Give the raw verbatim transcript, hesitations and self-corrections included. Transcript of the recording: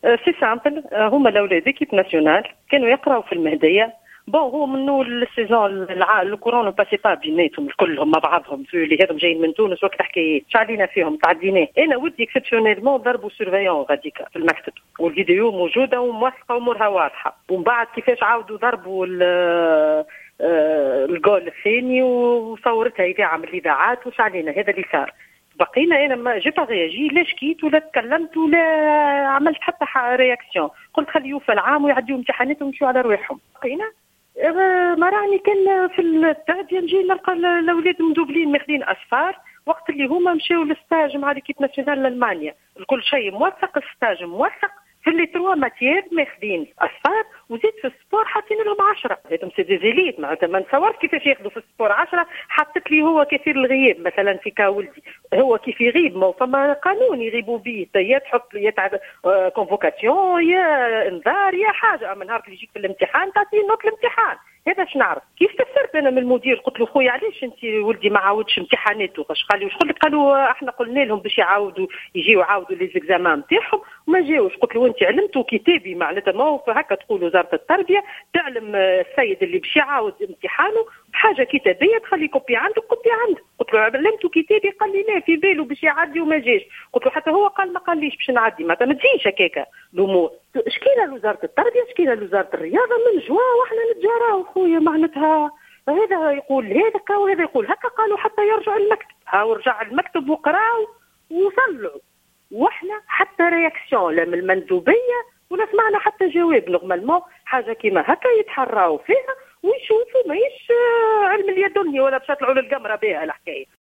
سي سامبل، هما الاولاد ايكيب ناسيونال كانوا يقراو في المهديه. بون هو منو السيزون الكورونا باسي با بيناتهم كلهم مع بعضهم، اللي هذم جايين من تونس وقت حكايات شعلينا فيهم تعديناه. انا ودي اكسبسيونيلمون ضربوا سيرفيون غاديكا في المكتب، والفيديو موجوده وموثقه وامورها واضحه. ومن بعد كيفاش عاودوا ضربوا الجول الثاني وصورتها اذاعه من الاذاعات وشعلينا هذا اللي صار. بقينا انا ما جيت رياجي، لا شكيت ولا تكلمت ولا عملت حتى رياكسيون، قلت خليه يوفى العام ويعديوا امتحاناتهم ويمشوا على رواحهم. بقينا ما راني كان في التعديه نجي نلقى الاولاد مدوبلين ماخذين اصفار وقت اللي هما مشاو للستاج مع ليكيب ناسيونال لالمانيا. كل شيء موثق، الستاج موثق، في اللي تروا ماتيير ماخذين اصفار، وزيد في السبور حاطين لهم عشرة. هذم سي دي زيليت، معناتها ما نتصورش كيفاش ياخذوا في السبور عشرة. حطت لي هو كثير الغياب مثلا في كاولدي، هو كيف يغيب؟ ما فما قانون يغيبوا به، يا تحط يا تعب كونفوكاسيون يا انذار يا حاجه. من نهار اللي يجيك في الامتحان تعطيه نوت الامتحان. هذا اش نعرف. كيف فسرت انا من المدير؟ قلت له خويا علاش انت ولدي ما عاودش امتحاناته؟ واش قال لي واش قلت؟ قالوا احنا قلنا لهم باش يعاودوا يجيو يعاودوا لي زيكزامان نتاعهم وما جاوش. قلت له انت علمتوا كتابي معناتها ما هو هكا تقول وزاره التربيه تعلم السيد اللي باش يعاود امتحانه بحاجه كتابيه تخلي كوبي عندك كوبي عندك. قلت له علمتوا كتابي؟ قال لي لا، في باله باش يعدي وما جاش. قلت له حتى هو قال ما قاليش باش نعدي. ما تجيش هكاكا الامور. شكينا لوزاره التربيه، شكينا لوزاره الرياضه، من جوا واحنا نتجاراو خويا معناتها. هذا يقول هذا وهذا يقول هكا. قالوا حتى يرجع المكتب، هاو رجع المكتب وقراو وصلوا، واحنا حتى رياكسيون لا من المندوبيه ولا سمعنا حتى جواب. نورمالمون حاجه كيما هكا يتحراو فيها ويشوفوا ماهيش علم اليدني ولا باش يطلعوا للقمره بها الحكايه.